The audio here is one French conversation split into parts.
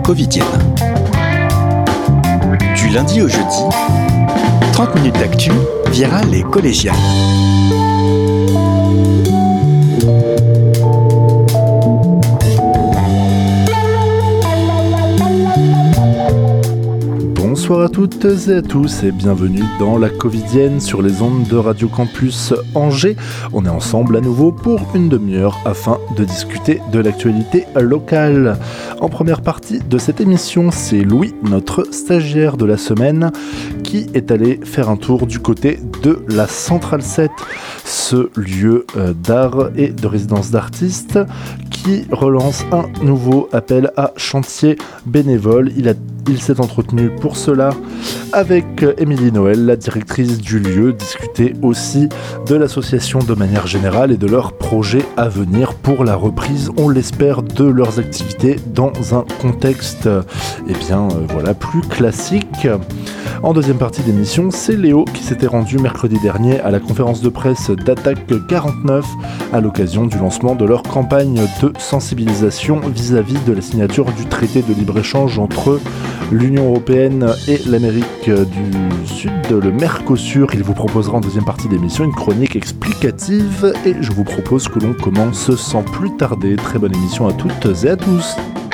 covidienne. Du lundi au jeudi, 30 minutes d'actu, virale et collégiale. Bonsoir à toutes et à tous et bienvenue dans la Covidienne sur les ondes de Radio Campus Angers. On est ensemble à nouveau pour une demi-heure afin de discuter de l'actualité locale. En première partie de cette émission, c'est Louis, notre stagiaire de la semaine, qui est allé faire un tour du côté de la Centrale 7, ce lieu d'art et de résidence d'artistes qui relance un nouveau appel à chantier bénévole. Il s'est entretenu pour cela avec Émilie Noël, la directrice du lieu, discuter aussi de l'association de manière générale et de leurs projets à venir pour la reprise, on l'espère, de leurs activités dans un contexte plus classique. En deuxième partie d'émission, c'est Léo qui s'était rendu mercredi dernier à la conférence de presse d'Attaque 49 à l'occasion du lancement de leur campagne de sensibilisation vis-à-vis de la signature du traité de libre-échange entre l'Union Européenne et l'Amérique du Sud, le Mercosur. Il vous proposera en deuxième partie d'émission une chronique explicative et je vous propose que l'on commence sans plus tarder. Très bonne émission à toutes et à tous.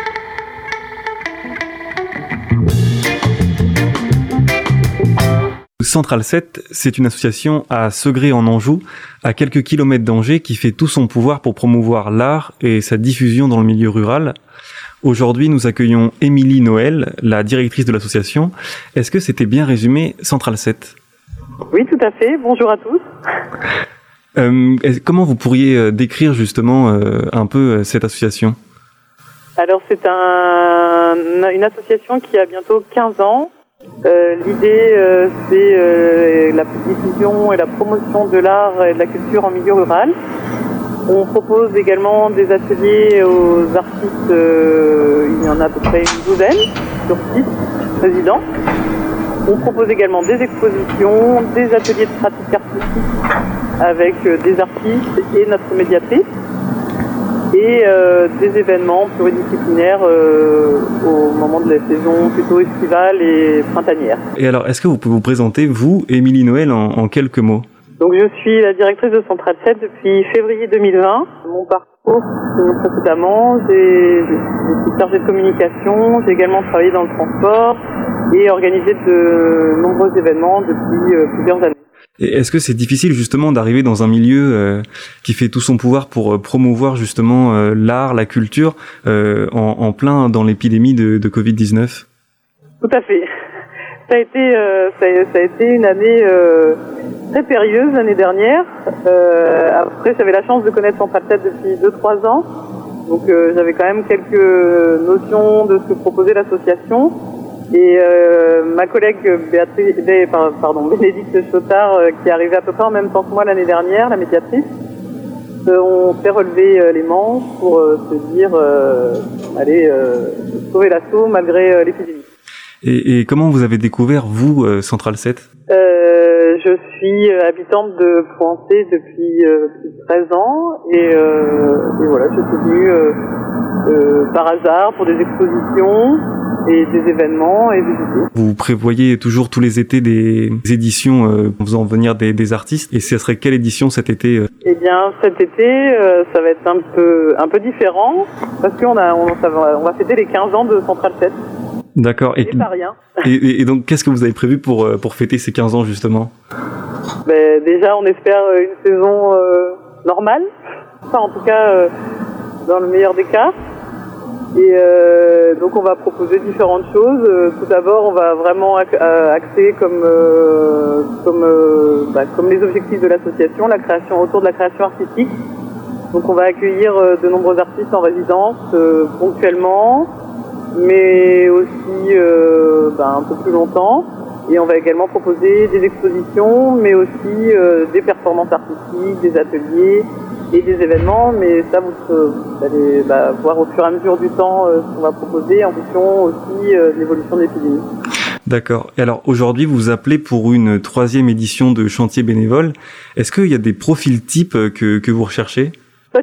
Centrale 7, c'est une association à Segré en Anjou, à quelques kilomètres d'Angers, qui fait tout son pouvoir pour promouvoir l'art et sa diffusion dans le milieu rural. Aujourd'hui, nous accueillons Émilie Noël, la directrice de l'association. Est-ce que c'était bien résumé, Centrale 7 ? Oui, tout à fait. Bonjour à tous. Comment vous pourriez décrire justement un peu cette association ? Alors, c'est une association qui a bientôt 15 ans. L'idée, c'est la diffusion et la promotion de l'art et de la culture en milieu rural. On propose également des ateliers aux artistes, il y en a à peu près une douzaine sur site résidents. On propose également des expositions, des ateliers de pratique artistique avec des artistes et notre médiatrice et des événements pluridisciplinaires au moment de la saison plutôt estivale et printanière. Et alors, est-ce que vous pouvez vous présenter, vous, Émilie Noël, en quelques mots ? Donc je suis la directrice de Centrale 7 depuis février 2020. Mon parcours, précédemment, je suis chargée de communication, j'ai également travaillé dans le transport et organisé de nombreux événements depuis plusieurs années. Et est-ce que c'est difficile justement d'arriver dans un milieu qui fait tout son pouvoir pour promouvoir justement l'art, la culture, en plein dans l'épidémie de Covid-19 ? Tout à fait. Ça a été une année très périlleuse l'année dernière. Après, j'avais la chance de connaître Centrale 7 depuis 2-3 ans. Donc j'avais quand même quelques notions de ce que proposait l'association. Et ma collègue Bénédicte Chotard, qui est arrivée à peu près en même temps que moi l'année dernière, la médiatrice, on s'est relevé les manches pour se dire sauver l'assaut malgré l'épidémie. Et comment vous avez découvert, vous, Centrale 7 ? Je suis habitante de Poincé depuis plus de 13 ans et voilà, je suis venue par hasard pour des expositions et des événements et visiter. Vous prévoyez toujours tous les étés des éditions en faisant venir des artistes, et ce serait quelle édition cet été ? Eh bien, cet été, ça va être un peu différent parce qu'on va fêter les 15 ans de Centrale 7. D'accord. Et pas rien. Et donc, qu'est-ce que vous avez prévu pour fêter ces 15 ans, justement ? Déjà, on espère une saison normale. Enfin, en tout cas, dans le meilleur des cas. Et donc, on va proposer différentes choses. Tout d'abord, on va vraiment axer comme les objectifs de l'association, la création autour de la création artistique. Donc, on va accueillir de nombreux artistes en résidence ponctuellement, mais aussi un peu plus longtemps. Et on va également proposer des expositions, mais aussi des performances artistiques, des ateliers et des événements. Mais ça, vous allez voir au fur et à mesure du temps ce qu'on va proposer en fonction aussi de l'évolution de l'épidémie. D'accord. Et alors aujourd'hui, vous vous appelez pour une 3e édition de Chantier bénévole. Est-ce qu'il y a des profils types que vous recherchez ? Pas du tout.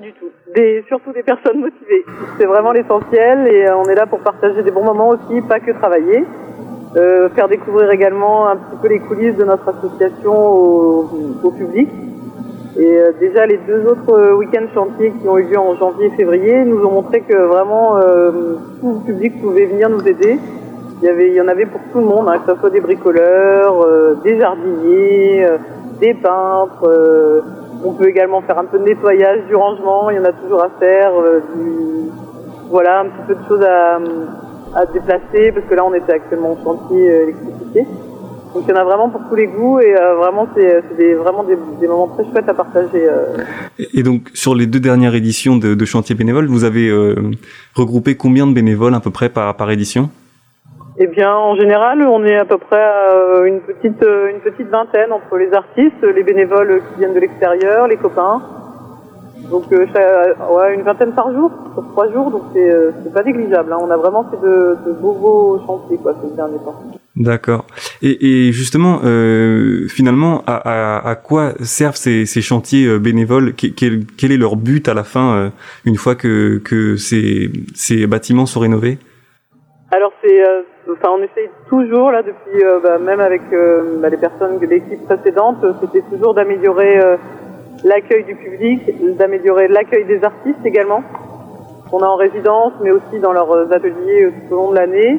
Surtout des personnes motivées. C'est vraiment l'essentiel et on est là pour partager des bons moments aussi, pas que travailler. Faire découvrir également un petit peu les coulisses de notre association au public. Et déjà les 2 autres week-ends chantiers qui ont eu lieu en janvier et février nous ont montré que vraiment tout le public pouvait venir nous aider. Il y en avait pour tout le monde, que ce soit des bricoleurs, des jardiniers, des peintres. On peut également faire un peu de nettoyage, du rangement, il y en a toujours à faire, un petit peu de choses à déplacer, parce que là on était actuellement en chantier électricité. Donc il y en a vraiment pour tous les goûts et vraiment c'est vraiment des moments très chouettes à partager. Et donc sur les 2 dernières éditions de Chantier Bénévole, vous avez regroupé combien de bénévoles à peu près par édition ? Eh bien, en général, on est à peu près à une petite vingtaine entre les artistes, les bénévoles qui viennent de l'extérieur, les copains. Donc, une vingtaine par jour, sur 3 jours, donc c'est pas négligeable. On a vraiment fait de beaux chantiers, ces derniers temps. D'accord. Et justement, finalement, à quoi servent ces chantiers bénévoles ? Quel est leur but à la fin, une fois que ces bâtiments sont rénovés ? Alors on essaye toujours là depuis même avec les personnes de l'équipe précédente, c'était toujours d'améliorer l'accueil du public, d'améliorer l'accueil des artistes également qu'on a en résidence, mais aussi dans leurs ateliers tout au long de l'année.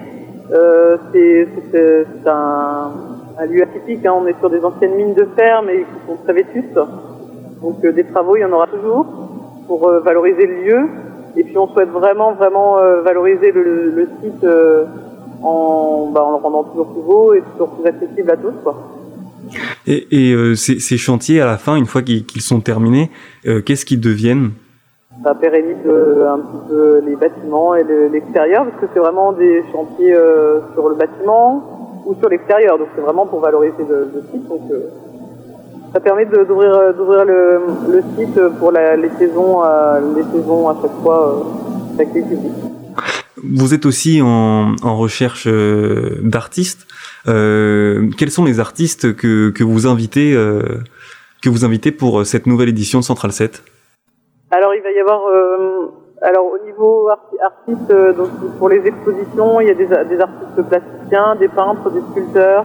C'est un lieu atypique, on est sur des anciennes mines de fer mais qui sont très vétustes. Donc des travaux, il y en aura toujours pour valoriser le lieu. Et puis on souhaite vraiment valoriser le site en le rendant toujours plus beau et toujours plus accessible à tous, quoi. Et ces chantiers, à la fin, une fois qu'ils sont terminés, qu'est-ce qu'ils deviennent ? Ça pérennise un petit peu les bâtiments et l'extérieur, parce que c'est vraiment des chantiers sur le bâtiment ou sur l'extérieur. Donc c'est vraiment pour valoriser le site. Donc ça permet d'ouvrir le site pour les saisons à chaque fois avec les publics. Vous êtes aussi en recherche d'artistes. Quels sont les artistes que vous invitez pour cette nouvelle édition de Central 7 ? Alors il va y avoir au niveau artistes, donc pour les expositions, il y a des artistes plasticiens, des peintres, des sculpteurs,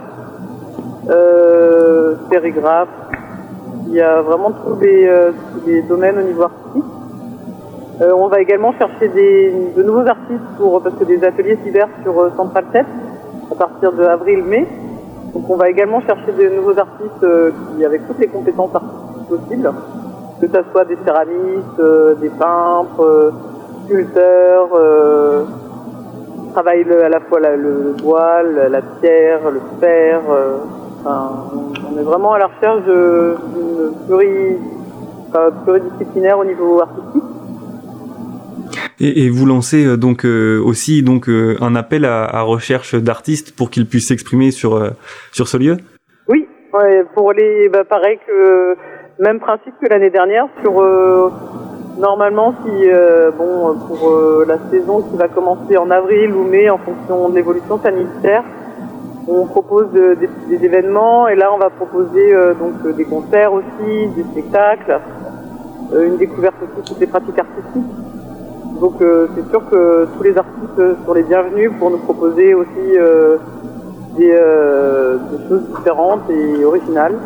sérigraphes. Il y a vraiment tous les domaines au niveau artistique. On va également chercher de nouveaux artistes parce que des ateliers s'hiver sur Central 7 à partir de avril-mai. Donc on va également chercher de nouveaux artistes avec toutes les compétences artistiques possibles, que ce soit des céramistes, des peintres, sculpteurs, qui travaillent à la fois le bois, la pierre, le fer. On est vraiment à la recherche d'une pluridisciplinaire au niveau artistique. Et vous lancez aussi un appel à recherche d'artistes pour qu'ils puissent s'exprimer sur ce lieu ? Oui, pour pareil que même principe que l'année dernière normalement pour la saison qui va commencer en avril ou mai en fonction de l'évolution sanitaire, on propose des événements et là on va proposer des concerts aussi, des spectacles, une découverte aussi sur des pratiques artistiques. Donc c'est sûr que tous les artistes sont les bienvenus pour nous proposer aussi des choses différentes et originales.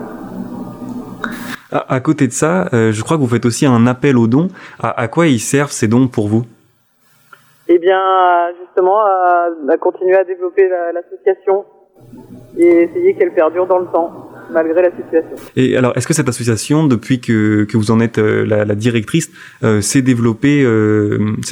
À côté de ça, je crois que vous faites aussi un appel aux dons. À quoi ils servent ces dons pour vous ? Eh bien, justement, à continuer à développer l'association et essayer qu'elle perdure dans le temps, malgré la situation. Et alors, est-ce que cette association, depuis que vous en êtes la directrice, s'est développée justement ?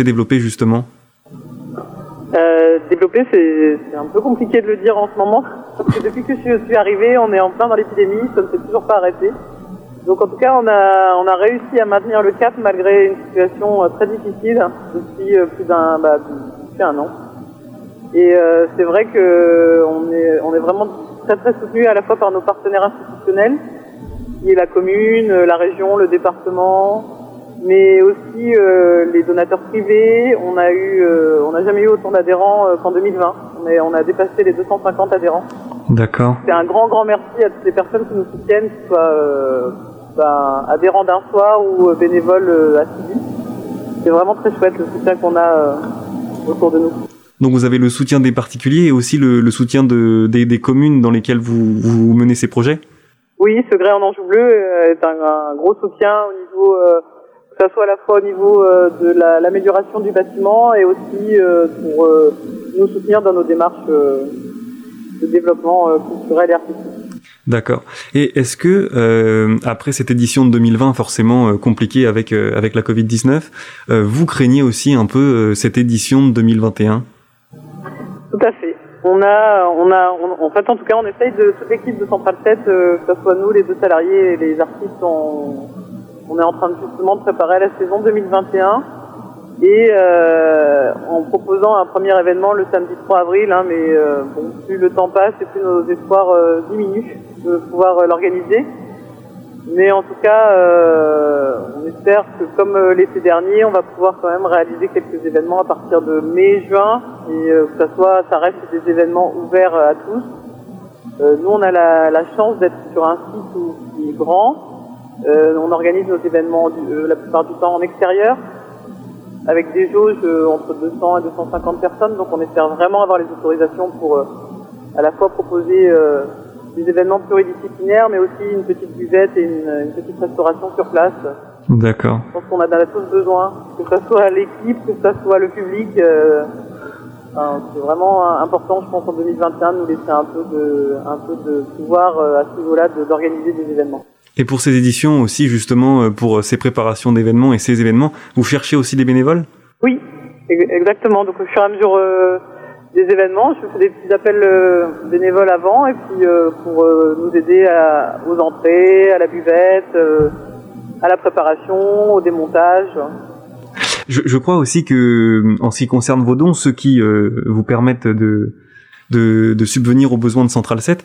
Développer, c'est un peu compliqué de le dire en ce moment, parce que depuis que je suis arrivée, on est en plein dans l'épidémie, ça ne s'est toujours pas arrêté. Donc en tout cas, on a réussi à maintenir le cap malgré une situation très difficile depuis depuis un an. Et c'est vrai que on est vraiment très très soutenu à la fois par nos partenaires institutionnels, qui est la commune, la région, le département, mais aussi les donateurs privés. On n'a jamais eu autant d'adhérents qu'en 2020. On a dépassé les 250 adhérents. D'accord. C'est un grand merci à toutes les personnes qui nous soutiennent, que ce soit adhérents d'un soir ou bénévoles assidus. c'est vraiment très chouette le soutien qu'on a autour de nous. Donc vous avez le soutien des particuliers et aussi le soutien des communes dans lesquelles vous menez ces projets ? Oui, Segré en Anjou Bleu est un gros soutien au niveau, que ça soit à la fois au niveau de l'amélioration du bâtiment et aussi pour nous soutenir dans nos démarches de développement culturel et artistique. D'accord. Et est-ce que après cette édition de 2020 forcément compliquée avec la Covid-19, vous craignez aussi un peu cette édition de 2021 ? Tout à fait. En fait, en tout cas, on essaye toute l'équipe de Centrale 7, que ce soit nous, les 2 salariés et les artistes, on est en train de justement de préparer la saison 2021 et en proposant un premier événement le samedi 3 avril, mais bon, plus le temps passe et plus nos espoirs diminuent de pouvoir l'organiser. Mais en tout cas, on espère que comme l'été dernier, on va pouvoir quand même réaliser quelques événements à partir de mai-juin et que ça reste des événements ouverts à tous. Nous, on a la chance d'être sur un site qui est grand. On organise nos événements la plupart du temps en extérieur avec des jauges entre 200 et 250 personnes. Donc on espère vraiment avoir les autorisations pour à la fois proposer des événements pluridisciplinaires, mais aussi une petite buvette et une petite restauration sur place. D'accord. Je pense qu'on a tous besoin, que ce soit l'équipe, que ce soit le public. C'est vraiment important, je pense, en 2021, de nous laisser un peu de pouvoir à ce niveau-là d'organiser des événements. Et pour ces éditions aussi, justement, pour ces préparations d'événements et ces événements, vous cherchez aussi des bénévoles ? Oui, exactement. Donc au fur et à mesure des événements, je fais des petits appels bénévoles avant et puis pour nous aider aux entrées, à la buvette, à la préparation, au démontage. Je crois aussi que, en ce qui concerne vos dons, ceux qui vous permettent de subvenir aux besoins de Centrale 7,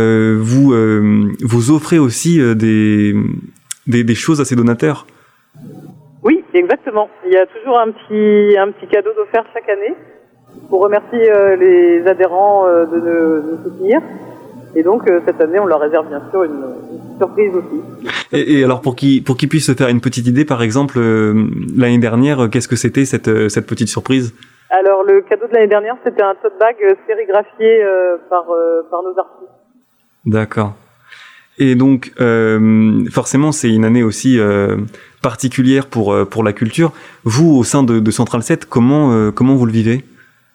vous offrez aussi des choses à ces donateurs. Oui, exactement. Il y a toujours un petit cadeau offert chaque année pour remercier les adhérents de nous soutenir. Et donc cette année, on leur réserve bien sûr une surprise aussi. Et alors pour qu'ils puissent se faire une petite idée, par exemple, l'année dernière, qu'est-ce que c'était cette petite surprise ? Alors le cadeau de l'année dernière, c'était un tote bag sérigraphié par nos artistes. D'accord. Et donc forcément, c'est une année aussi particulière pour la culture. Vous, au sein de Centrale 7, comment vous le vivez ?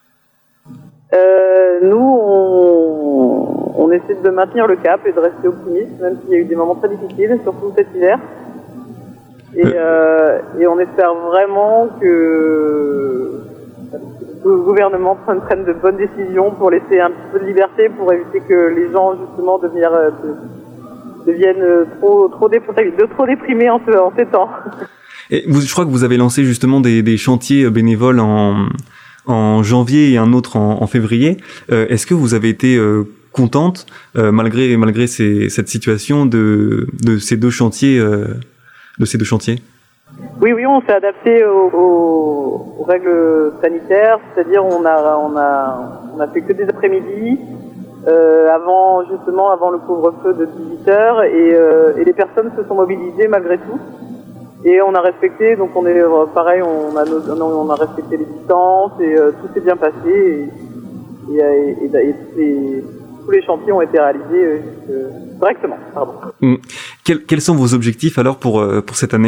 Nous, on essaie de maintenir le cap et de rester optimiste, même s'il y a eu des moments très difficiles, surtout cet hiver. Et on espère vraiment que le gouvernement prenne de bonnes décisions pour laisser un petit peu de liberté, pour éviter que les gens, justement, deviennent trop déprimés en ces temps. Et je crois que vous avez lancé justement des chantiers bénévoles en janvier et un autre en février. Est-ce que vous avez été contente malgré cette situation de ces deux chantiers Oui, on s'est adapté aux règles sanitaires, c'est-à-dire on a fait que des après-midi avant le couvre-feu de 18h et les personnes se sont mobilisées malgré tout. Et on a respecté, donc on est pareil, on a respecté les distances et tout s'est bien passé et tous les chantiers ont été réalisés correctement. Pardon. Quels sont vos objectifs alors pour cette année ?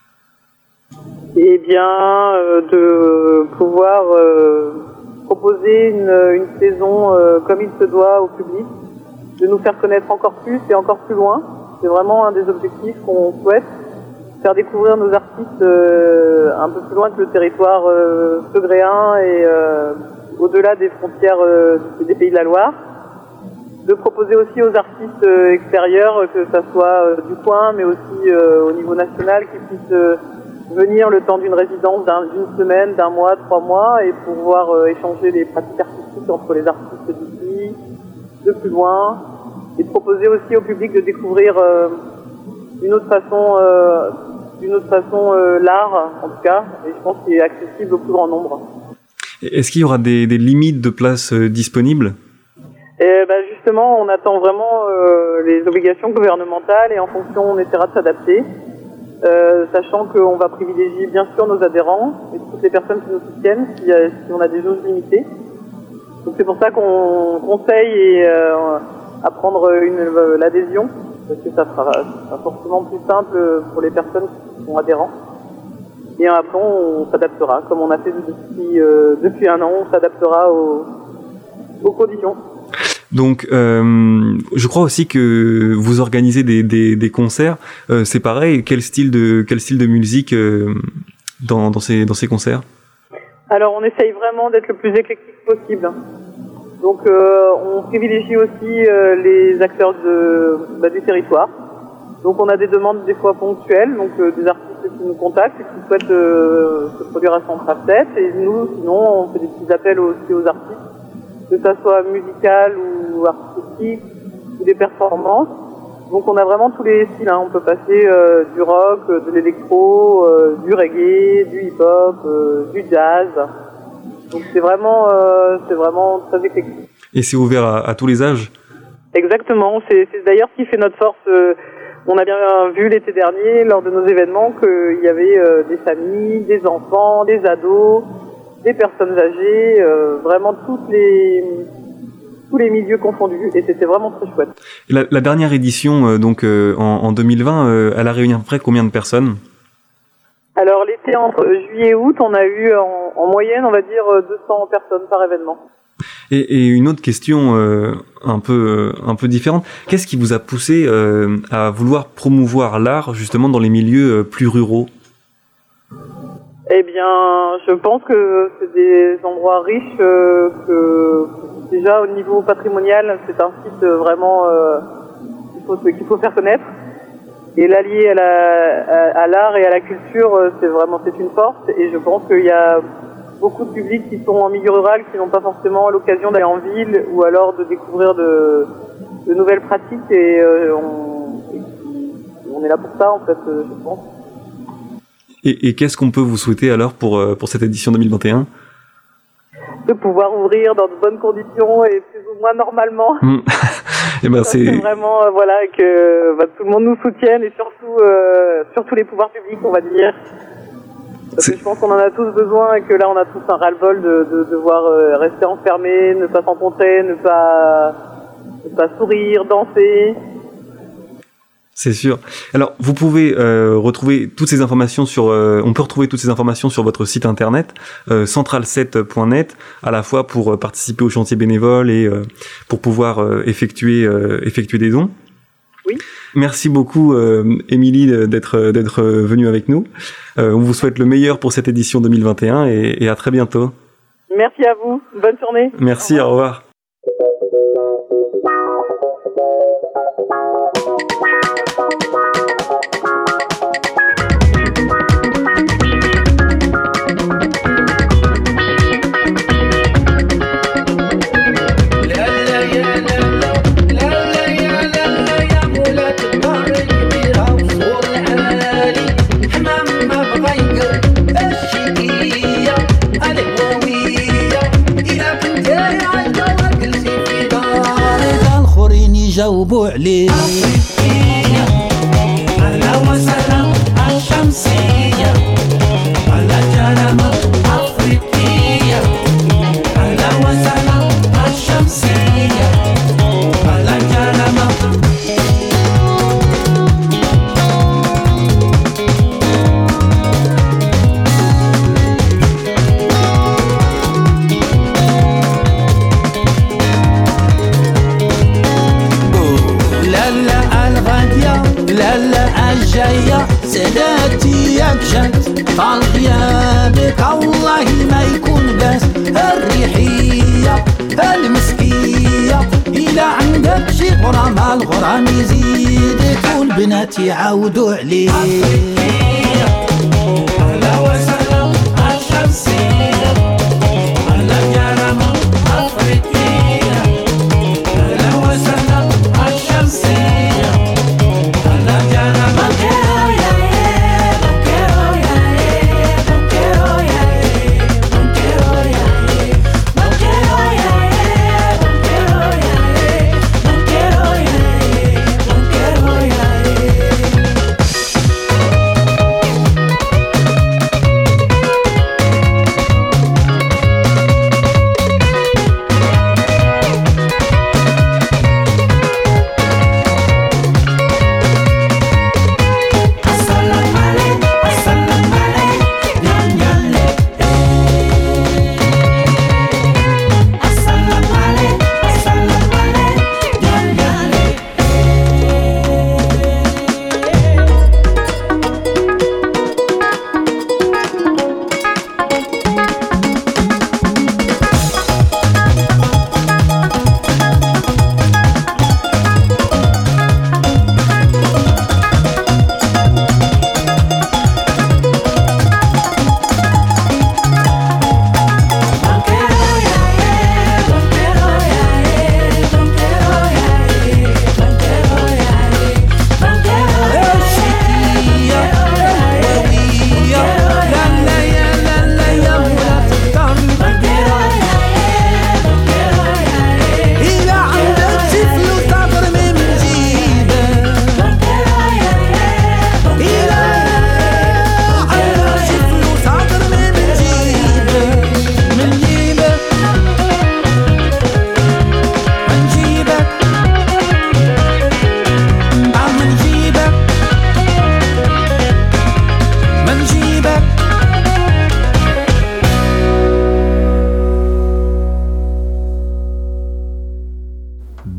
Eh bien, de pouvoir proposer une saison comme il se doit au public, de nous faire connaître encore plus et encore plus loin. C'est vraiment un des objectifs qu'on souhaite. Faire découvrir nos artistes un peu plus loin que le territoire segréen et au-delà des frontières des Pays de la Loire. De proposer aussi aux artistes extérieurs, que ça soit du coin, mais aussi au niveau national, qu'ils puissent venir le temps d'une résidence d'une semaine, d'un mois, 3 mois, et pouvoir échanger les pratiques artistiques entre les artistes d'ici, de plus loin, et de proposer aussi au public de découvrir d'une autre façon l'art, en tout cas, et je pense qu'il est accessible au plus grand nombre. Est-ce qu'il y aura des limites de places disponibles ? Justement, on attend vraiment les obligations gouvernementales et en fonction, on essaiera de s'adapter. sachant qu'on va privilégier bien sûr nos adhérents et toutes les personnes qui nous soutiennent si on a des jauges limitées. Donc c'est pour ça qu'on conseille à prendre l'adhésion, parce que ça sera forcément plus simple pour les personnes qui sont adhérents. Et après on s'adaptera, comme on a fait depuis un an, on s'adaptera aux conditions. Donc, je crois aussi que vous organisez des concerts. C'est pareil. Quel style de musique dans ces concerts? Alors, on essaye vraiment d'être le plus éclectique possible. Donc, on privilégie aussi les acteurs du territoire. Donc, on a des demandes des fois ponctuelles, donc des artistes qui nous contactent et qui souhaitent se produire à Centrale 7. Et nous, sinon, on fait des petits appels aussi aux artistes, que ça soit musical ou artistique, ou des performances. Donc on a vraiment tous les styles, hein. On peut passer du rock, de l'électro, du reggae, du hip-hop, du jazz. Donc c'est vraiment très éclectique. Et c'est ouvert à tous les âges? Exactement, c'est d'ailleurs ce qui fait notre force. On a bien vu l'été dernier, lors de nos événements, qu'il y avait des familles, des enfants, des ados, des personnes âgées, vraiment tous les milieux confondus, et c'était vraiment très chouette. La dernière édition, en 2020, elle a réuni à peu près combien de personnes? Alors l'été entre juillet et août, on a eu en moyenne, on va dire 200 personnes par événement. Et une autre question un peu différente. Qu'est-ce qui vous a poussé à vouloir promouvoir l'art justement dans les milieux plus ruraux? Eh bien, je pense que c'est des endroits riches, que déjà au niveau patrimonial, c'est un site vraiment qu'il faut faire connaître. Et l'allier à l'art et à la culture, c'est une force. Et je pense qu'il y a beaucoup de publics qui sont en milieu rural, qui n'ont pas forcément l'occasion d'aller en ville ou alors de découvrir de nouvelles pratiques. Et on est là pour ça, en fait, je pense. Et qu'est-ce qu'on peut vous souhaiter alors pour cette édition 2021? De pouvoir ouvrir dans de bonnes conditions et plus ou moins normalement. Et ben c'est vraiment que tout le monde nous soutienne et surtout les pouvoirs publics, on va dire. Parce que je pense qu'on en a tous besoin et que là on a tous un ras-le-bol de devoir rester enfermés, ne pas se rencontrer, ne pas sourire, danser. C'est sûr. Alors, vous pouvez retrouver toutes ces informations on peut retrouver toutes ces informations sur votre site internet central7.net, à la fois pour participer au chantier bénévole et pour pouvoir effectuer des dons. Oui. Merci beaucoup, Émilie, d'être venue avec nous. On vous souhaite le meilleur pour cette édition 2021 et à très bientôt. Merci à vous. Bonne journée. Merci. Au revoir. جاوبوا عليه أهلا وسهلا عالشمسية على جرمة أفريقية أهلا وسهلا عالشمسية على جرمة الجاية سلاتيك جات طال غيابك الله ما يكون بس الريحية المسكية إلى عندك شي غرام الغرام يزيدك والبنات يعاودوا عليك أهلا وسهلا عالشمسية على جرمة أفريقية أهلا وسهلا عالشمسية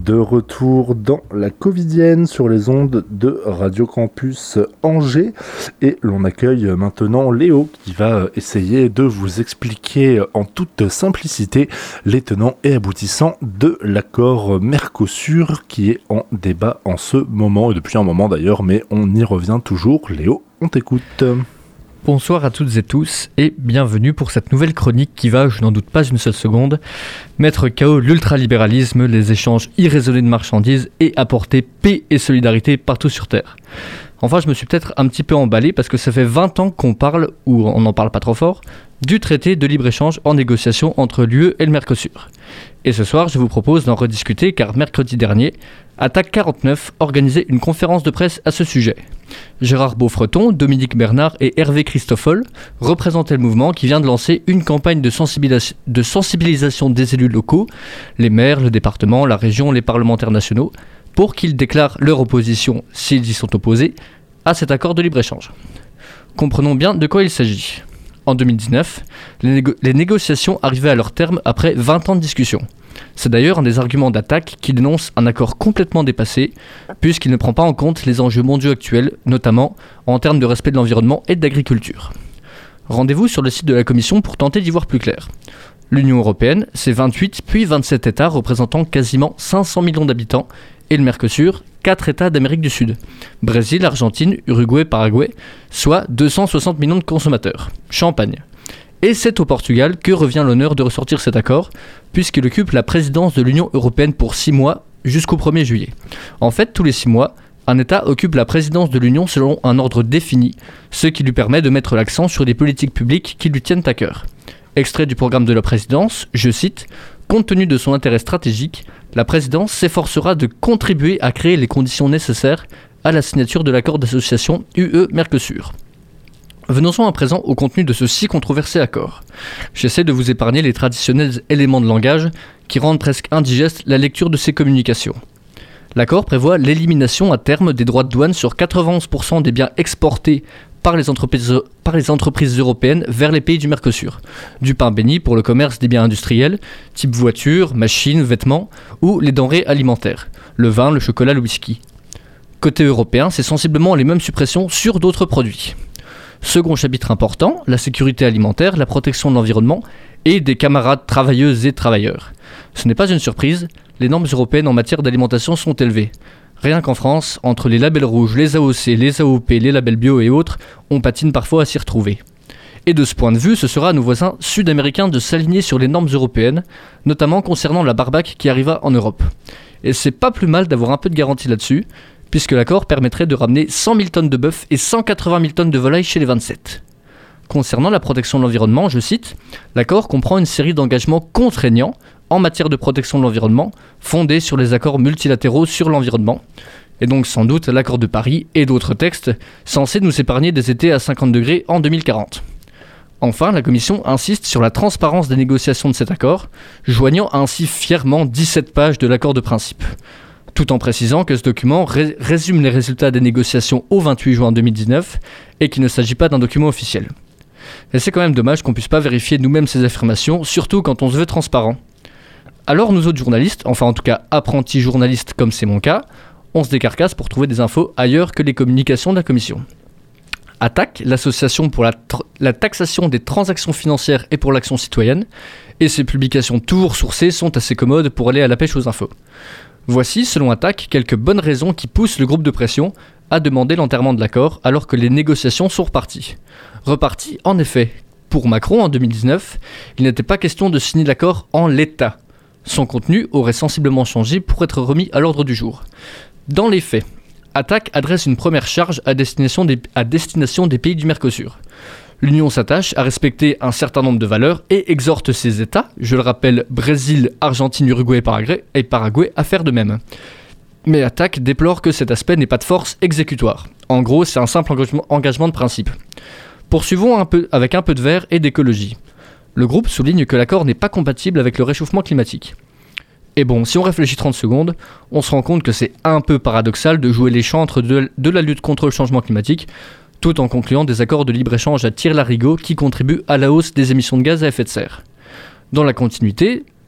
De retour dans la Covidienne sur les ondes de Radio Campus Angers et l'on accueille maintenant Léo qui va essayer de vous expliquer en toute simplicité les tenants et aboutissants de l'accord Mercosur qui est en débat en ce moment et depuis un moment d'ailleurs, mais on y revient toujours. Léo, on t'écoute. Bonsoir à toutes et tous et bienvenue pour cette nouvelle chronique qui va, je n'en doute pas une seule seconde, mettre KO l'ultralibéralisme, les échanges irraisonnés de marchandises et apporter paix et solidarité partout sur Terre. Enfin, je me suis peut-être un petit peu emballé parce que ça fait 20 ans qu'on parle, ou on n'en parle pas trop fort, du traité de libre-échange en négociation entre l'UE et le Mercosur. Et ce soir, je vous propose d'en rediscuter car mercredi dernier, Attaque 49 organisait une conférence de presse à ce sujet. Gérard Beaufreton, Dominique Bernard et Hervé Christoffel représentaient le mouvement qui vient de lancer une campagne de sensibilisation des élus locaux, les maires, le département, la région, les parlementaires nationaux, pour qu'ils déclarent leur opposition, s'ils y sont opposés, à cet accord de libre-échange. Comprenons bien de quoi il s'agit. En 2019, les négociations arrivaient à leur terme après 20 ans de discussion. C'est d'ailleurs un des arguments d'Attaque qui dénonce un accord complètement dépassé, puisqu'il ne prend pas en compte les enjeux mondiaux actuels, notamment en termes de respect de l'environnement et d'agriculture. Rendez-vous sur le site de la Commission pour tenter d'y voir plus clair. L'Union européenne, c'est 28 puis 27 États représentant quasiment 500 millions d'habitants, et le Mercosur, 4 États d'Amérique du Sud, Brésil, Argentine, Uruguay, Paraguay, soit 260 millions de consommateurs. Champagne. Et c'est au Portugal que revient l'honneur de ressortir cet accord, puisqu'il occupe la présidence de l'Union européenne pour 6 mois jusqu'au 1er juillet. En fait, tous les 6 mois, un État occupe la présidence de l'Union selon un ordre défini, ce qui lui permet de mettre l'accent sur des politiques publiques qui lui tiennent à cœur. Extrait du programme de la présidence, je cite, « Compte tenu de son intérêt stratégique, la présidence s'efforcera de contribuer à créer les conditions nécessaires à la signature de l'accord d'association UE-Mercosur. » Venons-en à présent au contenu de ce si controversé accord. J'essaie de vous épargner les traditionnels éléments de langage qui rendent presque indigeste la lecture de ces communications. L'accord prévoit l'élimination à terme des droits de douane sur 91% des biens exportés par les entreprises européennes vers les pays du Mercosur. Du pain béni pour le commerce des biens industriels, type voitures, machines, vêtements, ou les denrées alimentaires, le vin, le chocolat, le whisky. Côté européen, c'est sensiblement les mêmes suppressions sur d'autres produits. Second chapitre important, la sécurité alimentaire, la protection de l'environnement et des camarades travailleuses et travailleurs. Ce n'est pas une surprise, les normes européennes en matière d'alimentation sont élevées. Rien qu'en France, entre les labels rouges, les AOC, les AOP, les labels bio et autres, on patine parfois à s'y retrouver. Et de ce point de vue, ce sera à nos voisins sud-américains de s'aligner sur les normes européennes, notamment concernant la barbaque qui arriva en Europe. Et c'est pas plus mal d'avoir un peu de garantie là-dessus, puisque l'accord permettrait de ramener 100 000 tonnes de bœuf et 180 000 tonnes de volaille chez les 27. Concernant la protection de l'environnement, je cite, « L'accord comprend une série d'engagements contraignants en matière de protection de l'environnement, fondés sur les accords multilatéraux sur l'environnement, et donc sans doute l'accord de Paris et d'autres textes censés nous épargner des étés à 50 degrés en 2040. » Enfin, la Commission insiste sur la transparence des négociations de cet accord, joignant ainsi fièrement 17 pages de l'accord de principe. Tout en précisant que ce document résume les résultats des négociations au 28 juin 2019 et qu'il ne s'agit pas d'un document officiel. Et c'est quand même dommage qu'on puisse pas vérifier nous-mêmes ces affirmations, surtout quand on se veut transparent. Alors nous autres journalistes, enfin en tout cas apprentis journalistes comme c'est mon cas, on se décarcasse pour trouver des infos ailleurs que les communications de la Commission. Attaque, l'association pour la taxation des transactions financières et pour l'action citoyenne, et ses publications toujours sourcées sont assez commodes pour aller à la pêche aux infos. Voici, selon Attaque, quelques bonnes raisons qui poussent le groupe de pression à demander l'enterrement de l'accord alors que les négociations sont reparties. Reparties, en effet. Pour Macron, en 2019, il n'était pas question de signer l'accord en l'état. Son contenu aurait sensiblement changé pour être remis à l'ordre du jour. Dans les faits, Attaque adresse une première charge à destination des pays du Mercosur. L'Union s'attache à respecter un certain nombre de valeurs et exhorte ses États, je le rappelle, Brésil, Argentine, Uruguay et Paraguay, à faire de même. Mais Attaque déplore que cet aspect n'ait pas de force exécutoire. En gros, c'est un simple engagement de principe. Poursuivons avec un peu de vert et d'écologie. Le groupe souligne que l'accord n'est pas compatible avec le réchauffement climatique. Et bon, si on réfléchit 30 secondes, on se rend compte que c'est un peu paradoxal de jouer les chantres de la lutte contre le changement climatique, tout en concluant des accords de libre-échange à tir-larigot qui contribuent à la hausse des émissions de gaz à effet de serre. Dans la continuité,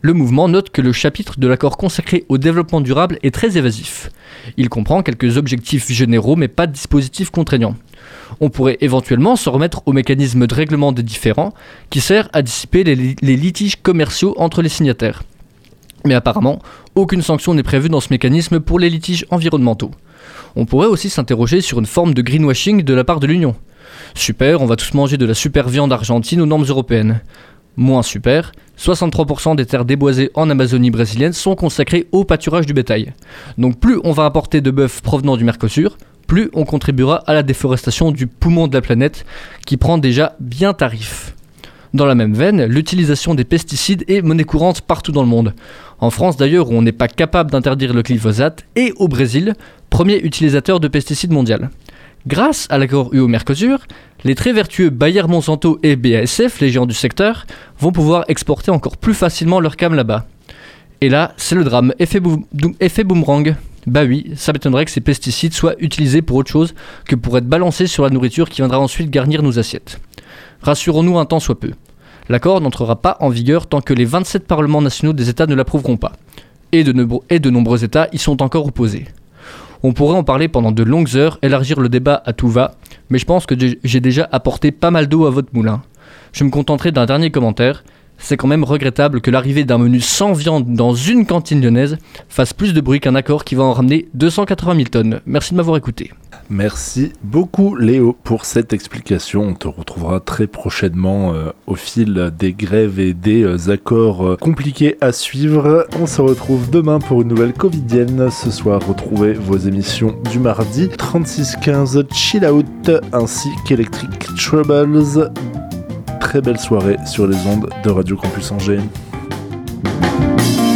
Le mouvement note que le chapitre de l'accord consacré au développement durable est très évasif. Il comprend quelques objectifs généraux mais pas de dispositifs contraignants. On pourrait éventuellement se remettre au mécanisme de règlement des différends qui sert à dissiper les litiges commerciaux entre les signataires. Mais apparemment, aucune sanction n'est prévue dans ce mécanisme pour les litiges environnementaux. On pourrait aussi s'interroger sur une forme de greenwashing de la part de l'Union. Super, on va tous manger de la super viande argentine aux normes européennes. Moins super, 63% des terres déboisées en Amazonie brésilienne sont consacrées au pâturage du bétail. Donc plus on va importer de bœuf provenant du Mercosur, plus on contribuera à la déforestation du poumon de la planète qui prend déjà bien tarif. Dans la même veine, l'utilisation des pesticides est monnaie courante partout dans le monde. En France d'ailleurs où on n'est pas capable d'interdire le glyphosate et au Brésil, premier utilisateur de pesticides mondial. Grâce à l'accord UE-Mercosur, les très vertueux Bayer Monsanto et BASF, les géants du secteur, vont pouvoir exporter encore plus facilement leur cam là-bas. Et là, c'est le drame, effet boomerang. Bah oui, ça m'étonnerait que ces pesticides soient utilisés pour autre chose que pour être balancés sur la nourriture qui viendra ensuite garnir nos assiettes. Rassurons-nous un tant soit peu. L'accord n'entrera pas en vigueur tant que les 27 parlements nationaux des États ne l'approuveront pas. Et de nombreux États y sont encore opposés. On pourrait en parler pendant de longues heures, élargir le débat à tout va, mais je pense que j'ai déjà apporté pas mal d'eau à votre moulin. Je me contenterai d'un dernier commentaire. C'est quand même regrettable que l'arrivée d'un menu sans viande dans une cantine lyonnaise fasse plus de bruit qu'un accord qui va en ramener 280 000 tonnes. Merci de m'avoir écouté. Merci beaucoup Léo pour cette explication. On te retrouvera très prochainement au fil des grèves et des accords compliqués à suivre. On se retrouve demain pour une nouvelle Covidienne. Ce soir, retrouvez vos émissions du mardi 3615 Chill Out ainsi qu'Electric Troubles. Très belle soirée sur les ondes de Radio Campus Angers.